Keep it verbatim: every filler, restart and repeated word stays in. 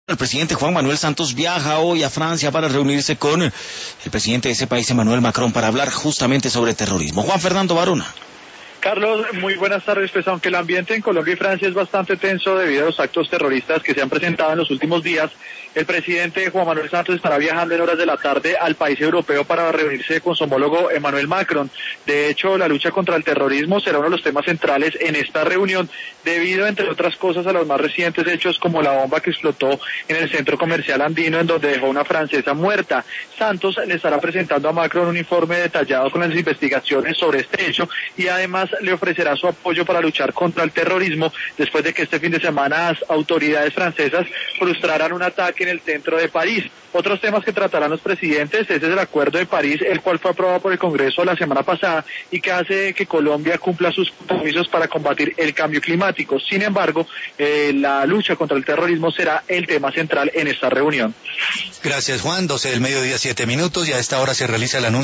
El presidente Juan Manuel Santos viaja hoy a Francia para reunirse con el presidente de ese país, Emmanuel Macron, para hablar justamente sobre terrorismo. Juan Fernando Varona. Carlos, muy buenas tardes. Pues aunque el ambiente en Colombia y Francia es bastante tenso debido a los actos terroristas que se han presentado en los últimos días, el presidente Juan Manuel Santos estará viajando en horas de la tarde al país europeo para reunirse con su homólogo Emmanuel Macron. De hecho, la lucha contra el terrorismo será uno de los temas centrales en esta reunión, debido, entre otras cosas, a los más recientes hechos como la bomba que explotó en el centro comercial andino, en donde dejó una francesa muerta. Santos le estará presentando a Macron un informe detallado con las investigaciones sobre este hecho y además le ofrecerá su apoyo para luchar contra el terrorismo después de que este fin de semana las autoridades francesas frustraran un ataque en el centro de París. Otros temas que tratarán los presidentes, ese es el Acuerdo de París, el cual fue aprobado por el Congreso la semana pasada y que hace que Colombia cumpla sus compromisos para combatir el cambio climático. Sin embargo, eh, la lucha contra el terrorismo será el tema central en esta reunión. Gracias, Juan. doce del mediodía, siete minutos, y a esta hora se realiza el anuncio